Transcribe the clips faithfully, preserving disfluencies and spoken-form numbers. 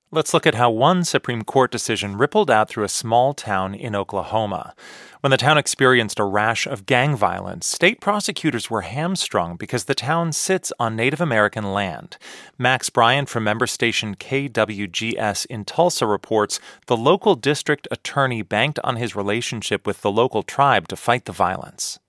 Let's look at how one Supreme Court decision rippled out through a small town in Oklahoma. When the town experienced a rash of gang violence, state prosecutors were hamstrung because the town sits on Native American land. Max Bryant from member station K W G S in Tulsa reports the local district attorney banked on his relationship with the local tribe to fight the violence.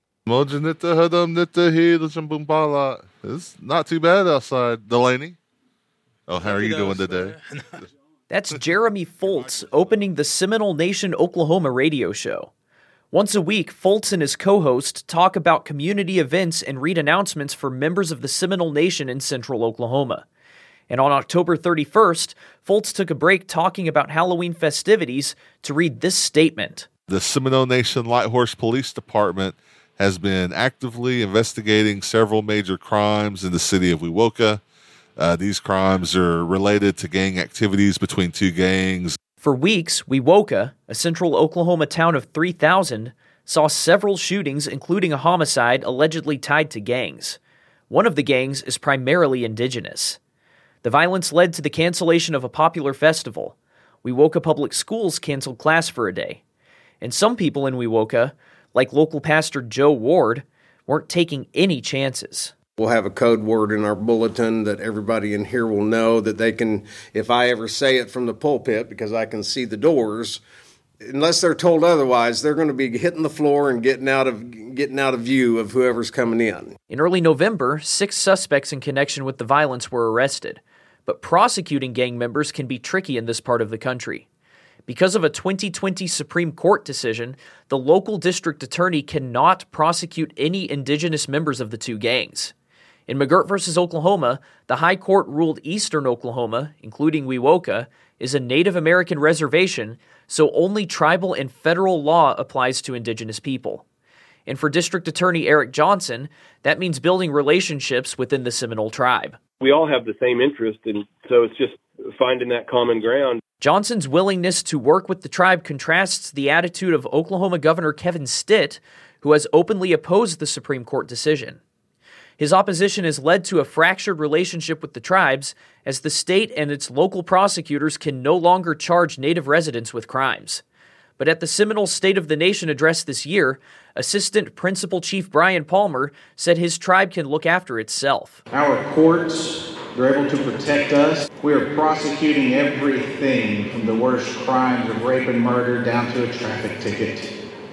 It's not too bad outside, Delaney. Oh, how are you doing today? That's Jeremy Foltz opening the Seminole Nation Oklahoma radio show. Once a week, Foltz and his co-host talk about community events and read announcements for members of the Seminole Nation in central Oklahoma. And on October thirty-first, Foltz took a break talking about Halloween festivities to read this statement. The Seminole Nation Light Horse Police Department has been actively investigating several major crimes in the city of Wewoka. Uh, these crimes are related to gang activities between two gangs. For weeks, Wewoka, a central Oklahoma town of three thousand, saw several shootings, including a homicide allegedly tied to gangs. One of the gangs is primarily indigenous. The violence led to the cancellation of a popular festival. Wewoka Public Schools canceled class for a day. And some people in Wewoka, like local pastor Joe Ward, weren't taking any chances. We'll have a code word in our bulletin that everybody in here will know that they can, if I ever say it from the pulpit, because I can see the doors, unless they're told otherwise, they're going to be hitting the floor and getting out of getting out of view of whoever's coming in. In early November, six suspects in connection with the violence were arrested. But prosecuting gang members can be tricky in this part of the country. Because of a twenty twenty Supreme Court decision, the local district attorney cannot prosecute any indigenous members of the two gangs. In McGirt versus Oklahoma, the High Court ruled eastern Oklahoma, including Wewoka, is a Native American reservation, so only tribal and federal law applies to indigenous people. And for District Attorney Eric Johnson, that means building relationships within the Seminole tribe. We all have the same interest, and so it's just finding that common ground. Johnson's willingness to work with the tribe contrasts the attitude of Oklahoma Governor Kevin Stitt, who has openly opposed the Supreme Court decision. His opposition has led to a fractured relationship with the tribes, as the state and its local prosecutors can no longer charge Native residents with crimes. But at the Seminole State of the Nation address this year, Assistant Principal Chief Brian Palmer said his tribe can look after itself. Our courts are able to protect us. We are prosecuting everything from the worst crimes of rape and murder down to a traffic ticket.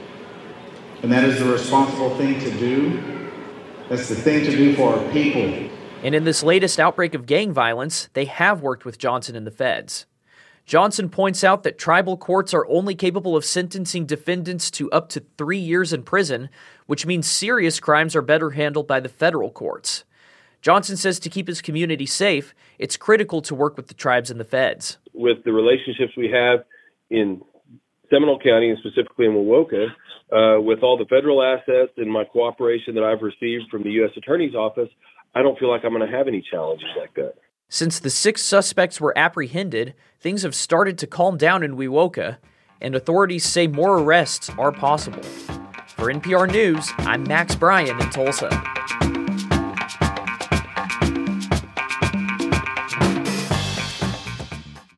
And that is the responsible thing to do. That's the thing to do for our people. And in this latest outbreak of gang violence, they have worked with Johnson and the feds. Johnson points out that tribal courts are only capable of sentencing defendants to up to three years in prison, which means serious crimes are better handled by the federal courts. Johnson says to keep his community safe, it's critical to work with the tribes and the feds. With the relationships we have in Seminole County, and specifically in Wewoka, uh, with all the federal assets and my cooperation that I've received from the U S Attorney's Office, I don't feel like I'm going to have any challenges like that. Since the six suspects were apprehended, things have started to calm down in Wewoka, and authorities say more arrests are possible. For N P R News, I'm Max Bryan in Tulsa.